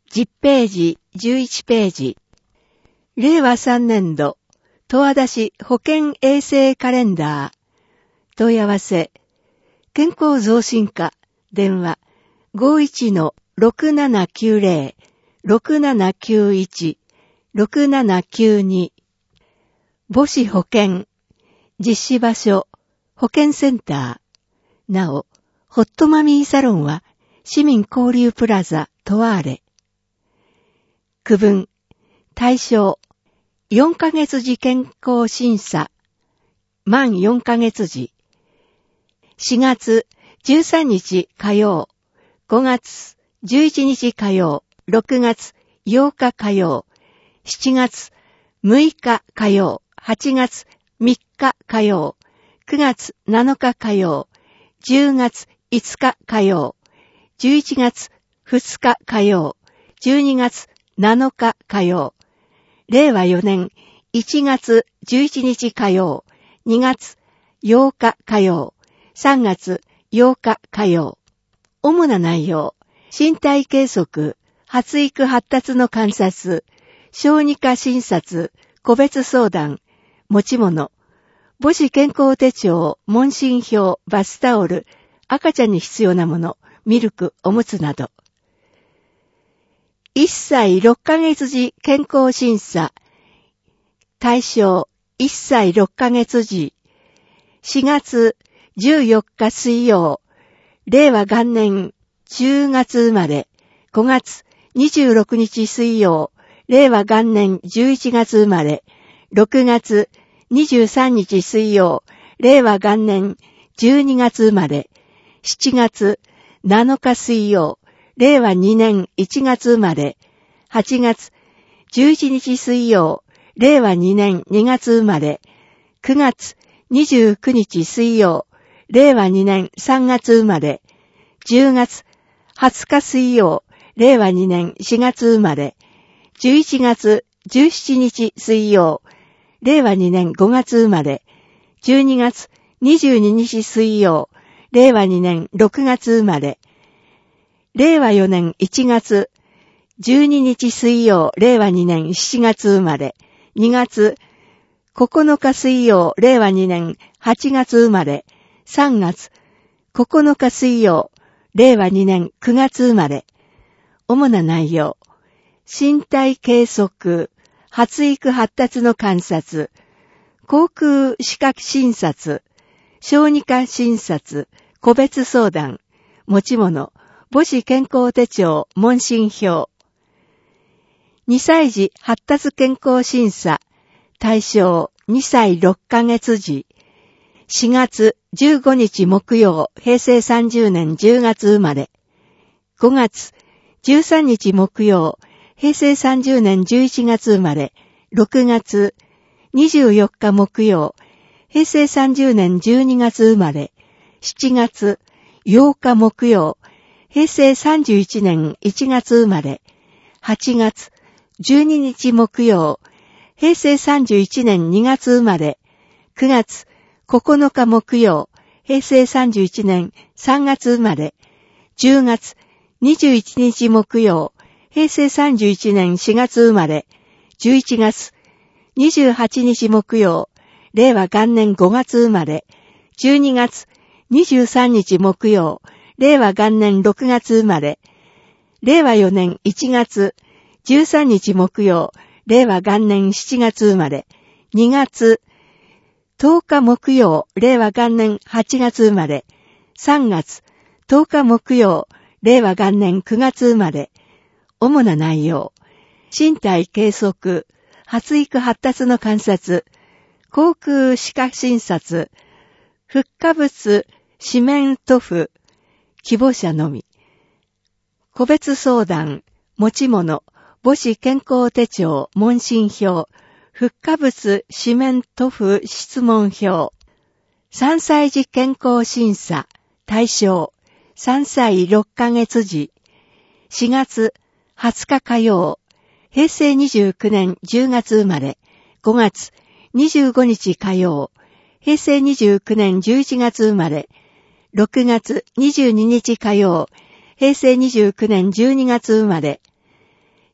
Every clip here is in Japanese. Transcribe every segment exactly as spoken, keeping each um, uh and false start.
じゅっページ、じゅういちページ。れいわさんねんど、十和田市保健衛生カレンダー。問い合わせ。健康増進課、電話、ごいちのろくななきゅうぜろ、ろくななきゅういち、ろくななきゅうに。母子保健、実施場所、保健センター。なお、ホットマミーサロンは、市民交流プラザ、トワーレ。区分、対象、よんかげつじ健康審査、満よんかげつじ。しがつじゅうさんにち火曜、ごがつじゅういちにち火曜、ろくがつようか火曜、しちがつむいか火曜、はちがつみっか火曜、くがつなのか火曜、じゅうがついつか火曜、じゅういちがつふつか火曜、じゅうにがつなのか火曜、れいわよねんいちがつじゅういちにち火曜、にがつようか火曜、さんがつようか火曜。主な内容、身体計測、発育発達の観察、小児科診察、個別相談、持ち物、母子健康手帳、問診票、バスタオル、赤ちゃんに必要なもの、ミルク、おむつなど。いっさいろっかげつじ健康審査。対象、いっさいろっかげつじ。しがつじゅうよっか水曜。れいわがんねんじゅうがつ生まれ。ごがつにじゅうろくにち水曜。れいわがんねんじゅういちがつ生まれ。ろくがつにじゅうさんにち水曜。れいわがんねんじゅうにがつ生まれ。しちがつなのか水曜。れいわにねんいちがつ生まれ。はちがつじゅういちにち水曜。れいわにねんにがつ生まれ。くがつにじゅうくにち水曜。れいわにねんさんがつ生まれ。じゅうがつはつか水曜。れいわにねんしがつ生まれ。じゅういちがつじゅうしちにち水曜。れいわにねんごがつ生まれ。じゅうにがつにじゅうににち水曜。れいわにねんろくがつ生まれ。れいわよねんいちがつじゅうににち水曜。れいわにねんしちがつ生まれ。にがつここのか水曜。れいわにねんはちがつ生まれ。さんがつここのか水曜。れいわにねんくがつ生まれ。主な内容。身体計測、発育発達の観察、口腔視覚診察、小児科診察、個別相談、持ち物、母子健康手帳、問診票。にさいじ発達健康審査、対象にさいろっかげつじ。しがつじゅうごにち木曜、へいせいさんじゅうねんじゅうがつ生まれ。ごがつじゅうさんにち木曜、へいせいさんじゅうねんじゅういちがつ生まれ。ろくがつにじゅうよっか木曜、へいせいさんじゅうねんじゅうにがつ生まれ。しちがつようか木曜、へいせいさんじゅういちねんいちがつ生まれ。はちがつじゅうににち木曜、へいせいさんじゅういちねんにがつ生まれ。くがつここのか木曜、へいせいさんじゅういちねんさんがつ生まれ。じゅうがつにじゅういちにち木曜、へいせいさんじゅういちねんしがつ生まれ。じゅういちがつにじゅうはちにち木曜、れいわがんねんごがつ生まれ。じゅうにがつにじゅうさんにち木曜、れいわがんねんろくがつ生まれ。れいわよねんいちがつじゅうさんにち木曜、れいわがんねんしちがつ生まれ。にがつとおか木曜、れいわがんねんはちがつ生まれ。さんがつとおか木曜、れいわがんねんくがつ生まれ。主な内容。身体計測、発育発達の観察、口腔視覚診察、フッ化物四面塗布、希望者のみ。個別相談、持ち物、母子健康手帳、問診票、フッ化物四面塗布質問票。さんさいじ健康審査、対象、さんさいろっかげつじ。しがつはつか火曜、へいせいにじゅうきゅうねんじゅうがつ生まれ。ごがつにじゅうごにち火曜、へいせいにじゅうきゅうねんじゅういちがつ生まれ。ろくがつにじゅうににち火曜、へいせいにじゅうきゅうねんじゅうにがつ生まれ。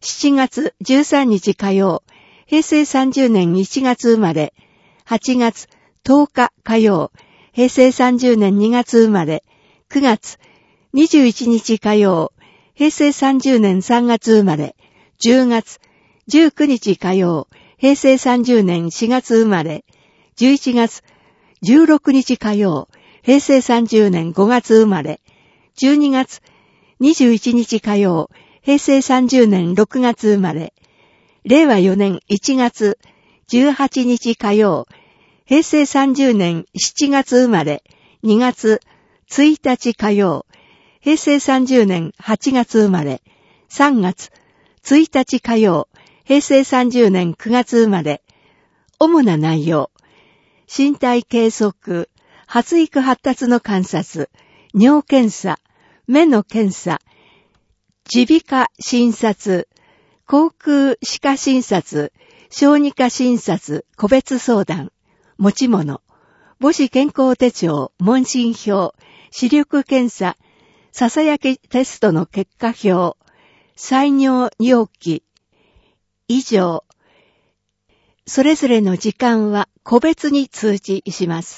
しちがつじゅうさんにち火曜、へいせいさんじゅうねんいちがつ生まれ、はちがつとおか火曜、へいせいさんじゅうねんにがつ生まれ、くがつにじゅういちにち火曜、へいせいさんじゅうねんさんがつ生まれ、じゅうがつじゅうくにち火曜、へいせいさんじゅうねんしがつ生まれ、じゅういちがつじゅうろくにち火曜、へいせいさんじゅうねんごがつ生まれ、じゅうにがつにじゅういちにち火曜、へいせいさんじゅうねんろくがつ生まれ、れいわよねんいちがつじゅうはちにち火曜、へいせいさんじゅうねんしちがつ生まれ、にがつついたち火曜、へいせいさんじゅうねんはちがつ生まれ、さんがつついたち火曜、へいせいさんじゅうねんくがつ生まれ、主な内容、身体計測、発育発達の観察、尿検査、目の検査、耳鼻科診察、口腔歯科診察、小児科診察、個別相談、持ち物、母子健康手帳、問診票、視力検査、ささやきテストの結果表、採尿容器、以上。それぞれの時間は個別に通知します。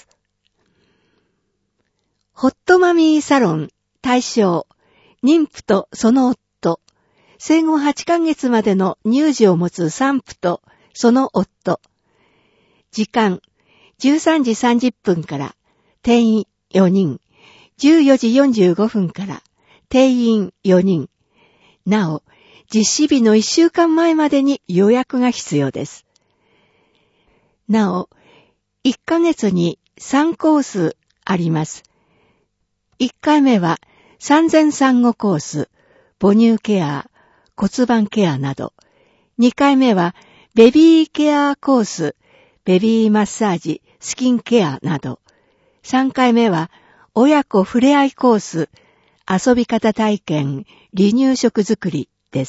ホットマミーサロン対象、妊婦とその夫、生後はちかげつまでの乳児を持つ産婦とその夫。時間、じゅうさんじさんじゅっぷんから、定員よにん、じゅうよじよんじゅうごふんから、定員よにん。なお、実施日のいっしゅうかんまえまでに予約が必要です。なお、いっかげつにさんコースあります。いっかいめは産前産後コース、母乳ケア、骨盤ケアなど。にかいめはベビーケアコース、ベビーマッサージ、スキンケアなど。さんかいめは親子ふれあいコース、遊び方体験、離乳食作りです。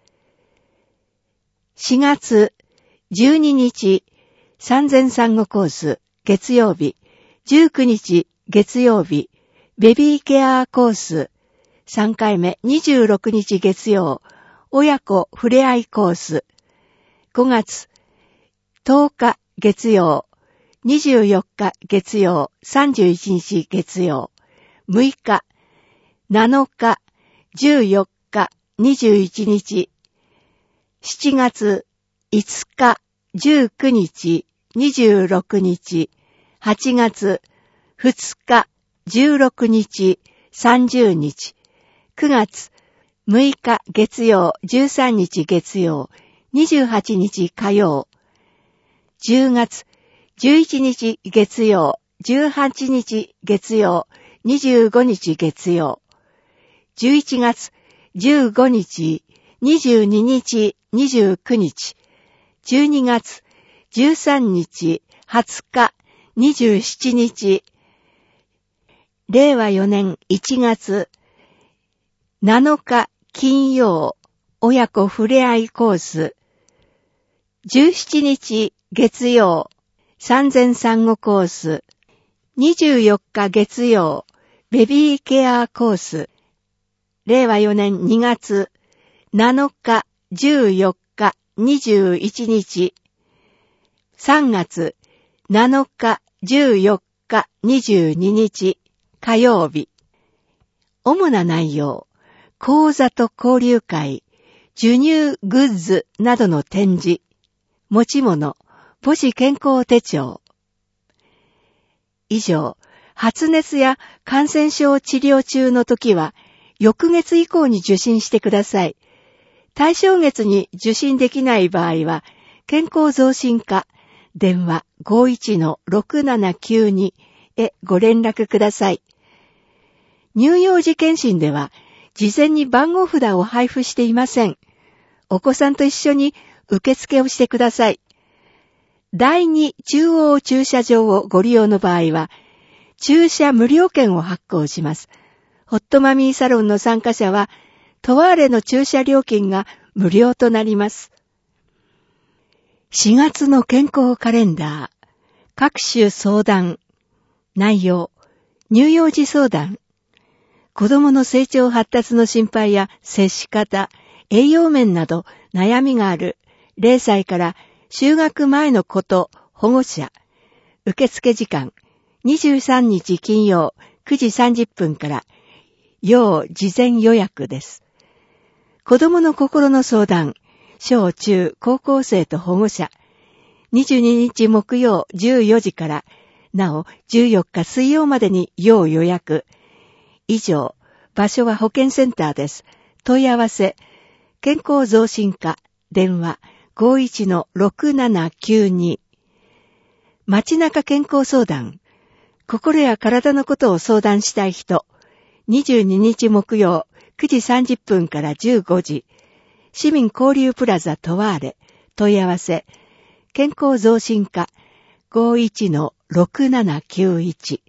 しがつじゅうににち、産前産後コース、月曜日、じゅうくにち、月曜日、ベビーケアコース、さんかいめにじゅうろくにち月曜、親子ふれあいコース、ごがつとおか月曜、にじゅうよっか月曜、さんじゅういちにち月曜、むいか、なのか、じゅうよっか、にじゅういちにち、しちがついつか、じゅうくにち、にじゅうろくにち、はちがつふつか、じゅうろくにち、さんじゅうにち、くがつむいか月曜、じゅうさんにち月曜、にじゅうはちにち火曜、じゅうがつじゅういちにち月曜、じゅうはちにち月曜、にじゅうごにち月曜、じゅういちがつじゅうごにち、にじゅうににち、にじゅうくにち、じゅうにがつじゅうさんにち、はつか、にじゅうしちにち、れいわよねんいちがつなのか金曜、親子ふれあいコース、じゅうしちにち月曜、産前産後コース、にじゅうよっか月曜、ベビーケアコース、れいわよねんにがつなのか、じゅうよっか、にじゅういちにち、さんがつなのか、じゅうよっか、にじゅうににち、火曜日。主な内容、講座と交流会、授乳グッズなどの展示、持ち物、母子健康手帳。以上、発熱や感染症治療中の時は、翌月以降に受診してください。対象月に受診できない場合は、健康増進課、電話 ごいちのろくななきゅうに へご連絡ください。乳幼児検診では、事前に番号札を配布していません。お子さんと一緒に受付をしてください。だいに中央駐車場をご利用の場合は、駐車無料券を発行します。ホットマミーサロンの参加者は、トワーレの駐車料金が無料となります。しがつの健康カレンダー、各種相談、内容、乳幼児相談、子供の成長発達の心配や接し方、 栄養面など悩みがあるれいさいから就学前の子と保護者、受付時間にじゅうさんにち金曜くじさんじゅっぷんから要事前予約です。子供の心の相談、小中高校生と保護者、にじゅうににち木曜じゅうよじからなおじゅうよっか水曜までに要予約。以上、場所は保健センターです。問い合わせ、健康増進課、電話 ごいちのろくななきゅうに。街中健康相談、心や体のことを相談したい人、にじゅうににち木曜くじさんじゅっぷんからじゅうごじ、市民交流プラザトワーレ、問い合わせ、健康増進課 ごいちのろくななきゅういち。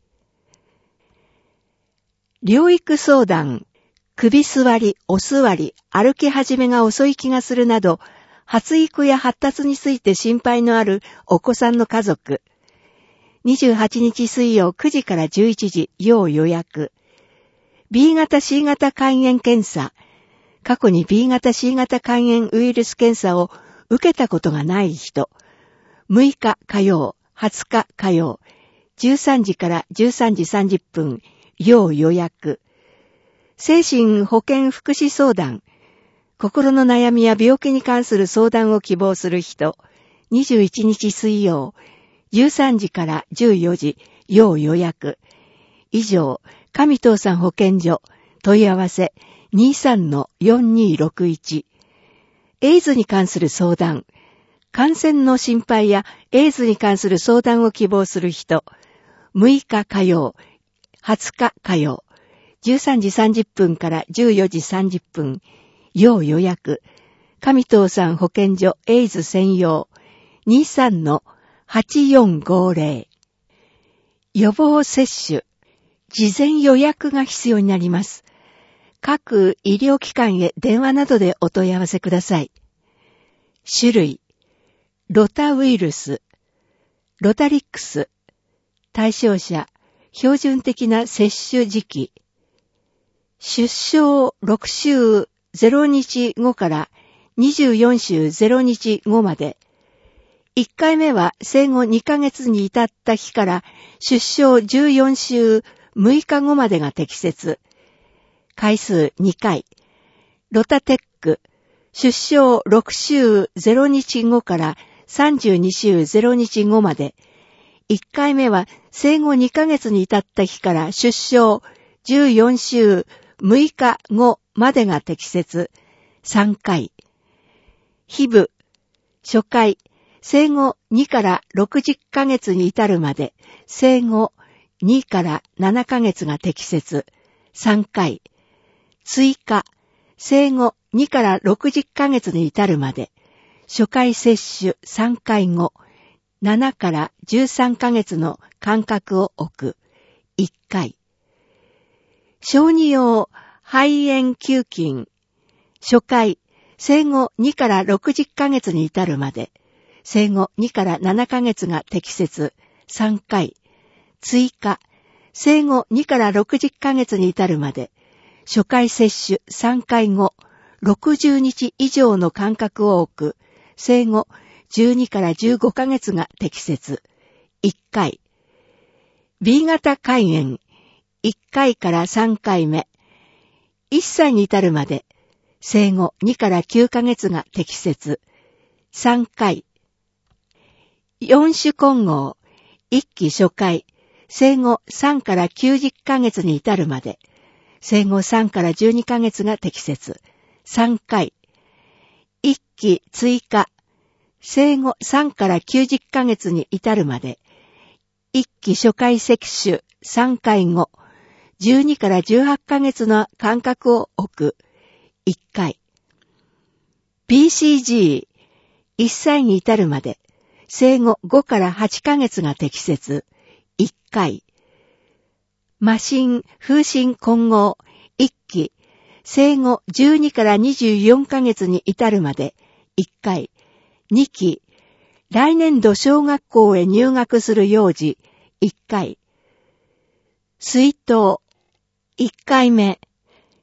療育相談、首座り、お座り、歩き始めが遅い気がするなど、発育や発達について心配のあるお子さんの家族。にじゅうはちにち水曜くじからじゅういちじ、要予約。ビー 型 シー 型肝炎検査。過去に ビー 型 シー 型肝炎ウイルス検査を受けたことがない人。むいか火曜、はつか火曜、じゅうさんじからじゅうさんじさんじゅっぷん、要予約。精神保健福祉相談。心の悩みや病気に関する相談を希望する人。にじゅういちにち水曜、じゅうさんじからじゅうよじ、要予約。以上、上東さん保健所、問い合わせ にじゅうさんのよんにーろくいち。エイズに関する相談。感染の心配やエイズに関する相談を希望する人。むいか火曜、はつか火曜、じゅうさんじさんじゅっぷんからじゅうよじさんじゅっぷん、要予約。上東さん保健所エイズ専用 にじゅうさんのはちよんごぜろ。予防接種。事前予約が必要になります。各医療機関へ電話などでお問い合わせください。種類。ロタウイルス。ロタリックス。対象者。標準的な接種時期。出生ろくしゅうぜろにちごからにじゅうよんしゅうぜろにちごまで。いっかいめは生後にかげつに至った日から出生じゅうよんしゅうむいかごまでが適切。回数にかい。ロタテック。出生ろくしゅうぜろにちごからさんじゅうにしゅうぜろにちごまで。いっかいめは生後にかげつに至った日から出生じゅうよんしゅうむいかごまでが適切。さんかい。ヒブ。初回。生後にからろくじゅっかげつに至るまで。生後にからななかげつが適切。さんかい。追加。生後にからろくじゅっかげつに至るまで。初回接種さんかいご。ななからじゅうさんかげつの間隔を置く。いっかい。小児用肺炎球菌。初回。生後にからろくじゅっかげつに至るまで。生後にからななかげつが適切。さんかい。追加。生後にからろくじゅっかげつに至るまで。初回接種さんかいご。ろくじゅうにち以上の間隔を置く。生後じゅうにからじゅうごかげつが適切。いっかい。ビー 型肝炎。いっかいからさんかいめ。いっさいに至るまで。生後にからきゅうかげつが適切。さんかい。よん種混合。いっき初回。生後さんからきゅうじゅっかげつに至るまで。生後さんからじゅうにかげつが適切。さんかい。いっき追加。生後さんからきゅうじゅっかげつに至るまで。いっき初回接種さんかいご。じゅうにからじゅうはちかげつの間隔を置く。いっかい。ピーシージー。いっさいに至るまで。生後ごからはちかげつが適切。いっかい。麻疹、風疹混合。いっき。生後じゅうにからにじゅうよんかげつに至るまで。いっかい。にき。来年度小学校へ入学する幼児。いっかい。水筒。いっかいめ。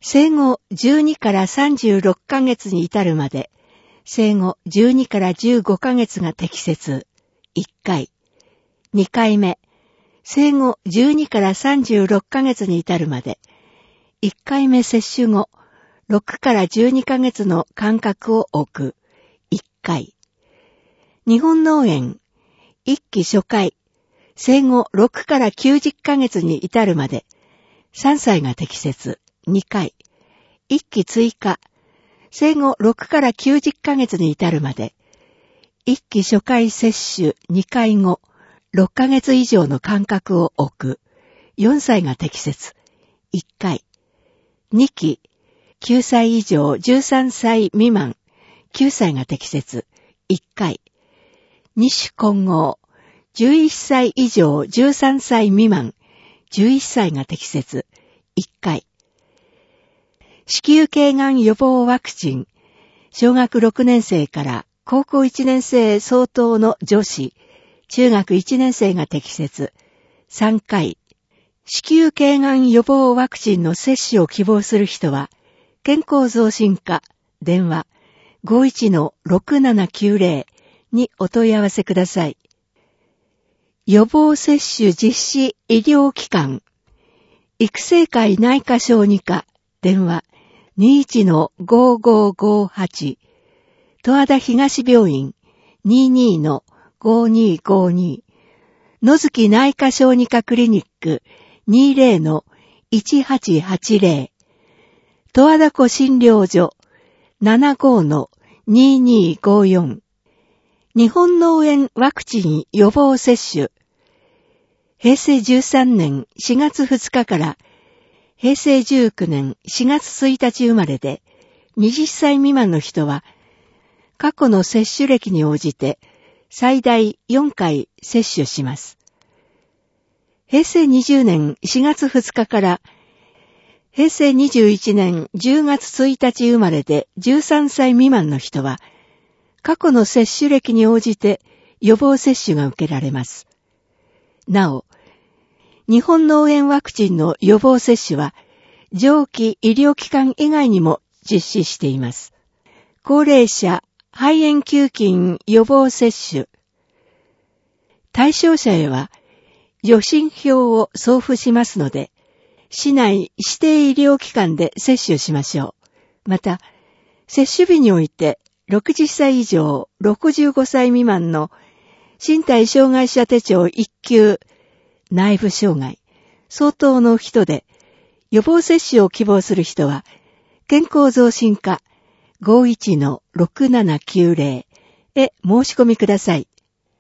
生後じゅうにからさんじゅうろっかげつに至るまで、生後じゅうにからじゅうごかげつが適切、いっかい。にかいめ、生後じゅうにからさんじゅうろっかげつに至るまで、いっかいめ接種後、ろくからじゅうにかげつの間隔を置く、いっかい。日本脳炎、いっき初回、生後ろくからきゅうじゅっかげつに至るまで、さんさいが適切、にかい。いっき追加、生後ろくからきゅうじゅっかげつに至るまで、いっき初回接種にかい後、ろっかげつ以上の間隔を置く、よんさいが適切、いっかい。にき、きゅうさい以上じゅうさんさい未満、きゅうさいが適切、いっかい。に種混合、じゅういっさい以上じゅうさんさい未満、じゅういっさいが適切、いっかい。子宮頸がん予防ワクチン、小学ろくねん生から高校いちねん生相当の女子、中学いちねん生が適切、さんかい。子宮頸がん予防ワクチンの接種を希望する人は、健康増進課、電話 ごいちのろくななきゅうぜろ にお問い合わせください。予防接種実施医療機関、育成会内科小児科、電話 にいちのごごごはち、十和田東病院 ににのごにごに、野月内科小児科クリニック にじゅうのいちはちはちぜろ、十和田湖診療所 ななごのににごよん、日本脳炎ワクチン予防接種、平成じゅうさんねんしがつふつかから平成じゅうきゅうねんしがつついたち生まれではたち未満の人は、過去の接種歴に応じて最大よんかい接種します。平成にじゅうねんしがつふつかから平成にじゅういちねんじゅうがつついたち生まれでじゅうさんさい未満の人は、過去の接種歴に応じて予防接種が受けられます。なお、日本脳炎ワクチンの予防接種は、上記医療機関以外にも実施しています。高齢者肺炎球菌予防接種。対象者へは、予診票を送付しますので、市内指定医療機関で接種しましょう。また、接種日において、ろくじゅっさい以上ろくじゅうごさい未満の身体障害者手帳いっきゅう、内部障害、相当の人で、予防接種を希望する人は、健康増進課 ごいちのろくななきゅうぜろ へ申し込みください。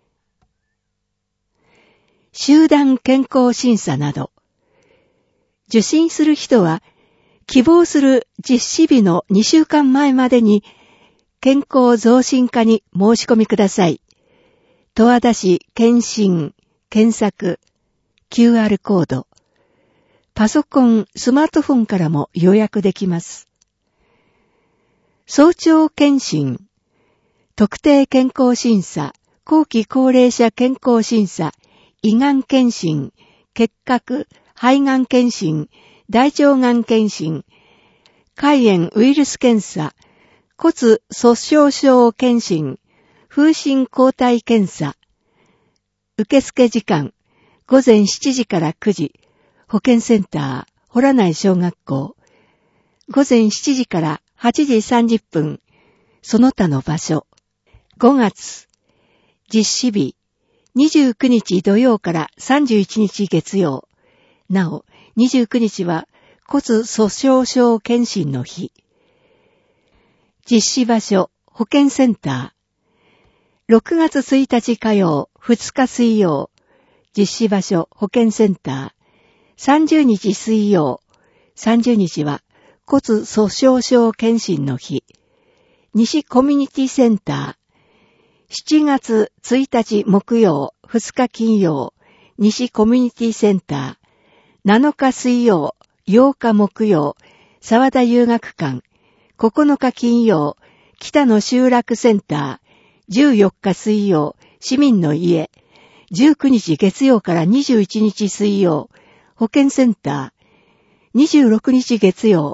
集団健康審査など、受診する人は、希望する実施日のにしゅうかんまえまでに、健康増進課に申し込みください。十和田市検診、検索、キューアール コード、パソコン、スマートフォンからも予約できます。早朝検診、特定健康審査、後期高齢者健康審査、胃がん検診、結核、肺がん検診、大腸がん検診、肝炎ウイルス検査、骨粗鬆症検診、風疹抗体検査。受付時間、ごぜんしちじからくじ、保健センター、洞内小学校。ごぜんしちじからはちじさんじゅっぷん、その他の場所。ごがつ、実施日、にじゅうくにち土曜からさんじゅういちにち月曜。なお、にじゅうくにちは骨粗鬆症検診の日。実施場所、保健センター。ろくがつついたち火曜、ふつか水曜。実施場所、保健センター。さんじゅうにち水曜。さんじゅうにちは骨粗鬆症検診の日。西コミュニティセンター。しちがつついたち木曜、ふつか金曜。西コミュニティセンター。なのか水曜、ようか木曜。沢田遊学館。ここのか金曜、北野集落センター、じゅうよっか水曜、市民の家、じゅうくにち月曜からにじゅういちにち水曜、保健センター、にじゅうろくにち月曜、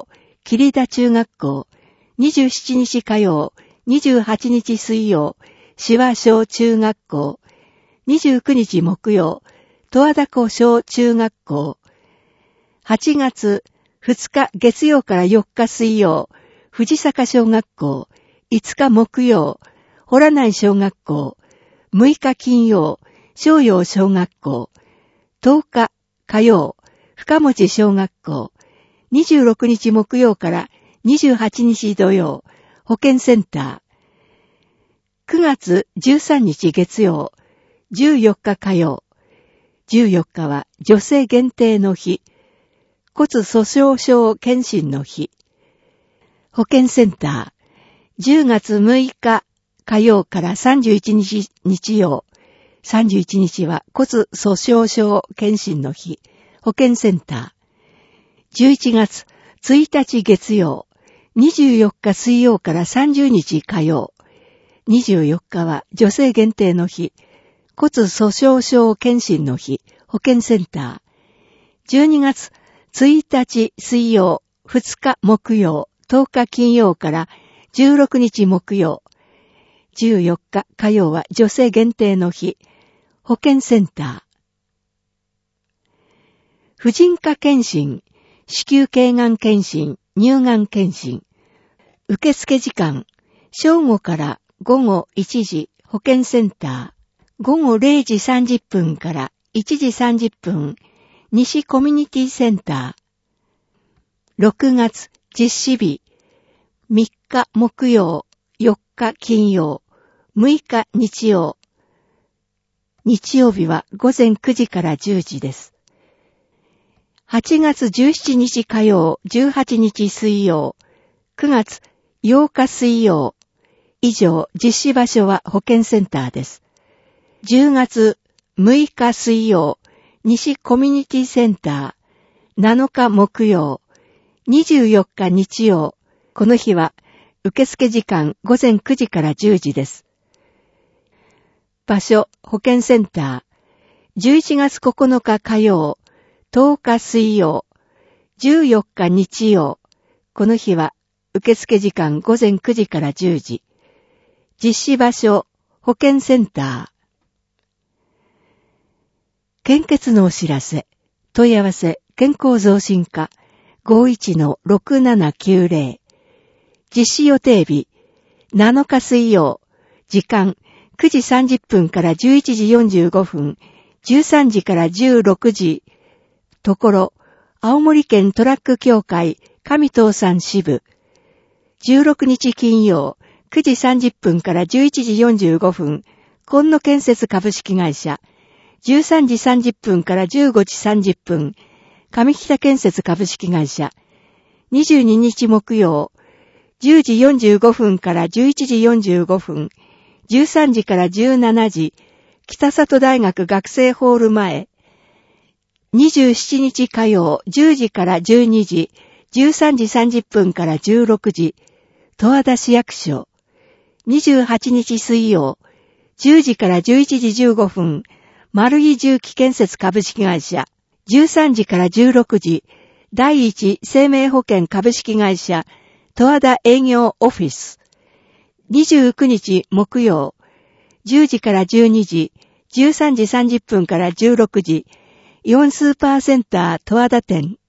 桐田中学校、にじゅうしちにち火曜、にじゅうはちにち水曜、志和小中学校、にじゅうくにち木曜、十和田湖小中学校、はちがつふつか月曜からよっか水曜、藤坂小学校、いつか木曜、洞内小学校、むいか金曜、商陽小学校、とおか火曜、深持小学校、にじゅうろくにち木曜からにじゅうはちにち土曜、保健センター、くがつじゅうさんにち月曜、じゅうよっか火曜、じゅうよっかは女性限定の日、骨粗鬆症検診の日、保健センター、じゅうがつむいか火曜からさんじゅういちにち日曜、さんじゅういちにちは骨粗鬆症検診の日、保健センター、じゅういちがつついたち月曜、にじゅうよっか水曜からさんじゅうにち火曜、にじゅうよっかは女性限定の日、骨粗鬆症検診の日、保健センター、じゅうにがつついたち水曜、ふつか木曜、とおか金曜からじゅうろくにち木曜、じゅうよっか火曜は女性限定の日、保健センター。婦人科検診、子宮頸がん検診、乳がん検診。受付時間、正午からごごいちじ、保健センター。ごごれいじさんじゅっぷんからいちじさんじゅっぷん、西コミュニティセンター。ろくがつ実施日、みっか木曜、よっか金曜、むいか日曜。日曜日はごぜんくじからじゅうじです。はちがつじゅうしちにち火曜、じゅうはちにち水曜、くがつようか水曜。以上、実施場所は保健センターです。じゅうがつむいか水曜、西コミュニティセンター、なのか木曜、にじゅうよっか日曜。この日は受付時間ごぜんくじからじゅうじです。場所、保健センター、じゅういちがつここのか火曜、とおか水曜、じゅうよっか日曜。この日は受付時間ごぜんくじからじゅうじ。実施場所、保健センター。献血のお知らせ、問い合わせ、健康増進課 ごいちのろくななきゅうぜろ。実施予定日、なのか水曜、時間くじさんじゅっぷんからじゅういちじよんじゅうごふん、じゅうさんじからじゅうろくじ。ところ、青森県トラック協会上東山支部。じゅうろくにち金曜、くじさんじゅっぷんからじゅういちじよんじゅうごふん、今野建設株式会社。じゅうさんじさんじゅっぷんからじゅうごじさんじゅっぷん、上北建設株式会社。にじゅうににち木曜、じゅうじよんじゅうごふんからじゅういちじよんじゅうごふん、じゅうさんじからじゅうしちじ、北里大学学生ホール前。にじゅうしちにち火曜、じゅうじからじゅうにじ、じゅうさんじさんじゅっぷんからじゅうろくじ、十和田市役所。にじゅうはちにち水曜、じゅうじからじゅういちじじゅうごふん、丸井重機建設株式会社。じゅうさんじからじゅうろくじ、第一生命保険株式会社、十和田営業オフィス。にじゅうくにち木曜、じゅうじからじゅうにじ、じゅうさんじさんじゅっぷんからじゅうろくじ、イオンスーパーセンター十和田店。